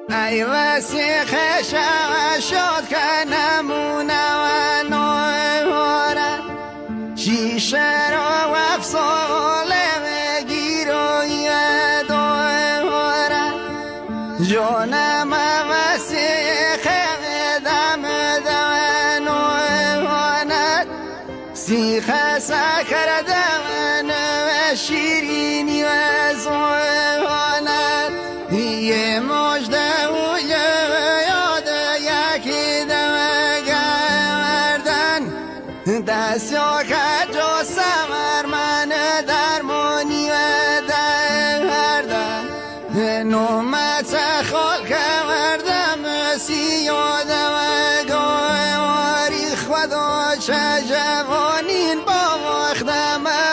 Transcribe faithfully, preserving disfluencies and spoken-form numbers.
ای وسیخ شد که نمونه و نواره شیشه رو افساله بگیر و یه دواره جانم وسیخ دم دم نوانت سیخ سکر دم و شیرینی و زوانت یه مجده و یاد یکی دمگردن دست یا کجا سمر من درمانی و دردن نومت خال کردم سیادم گواری خدا چه جوانین با وقتم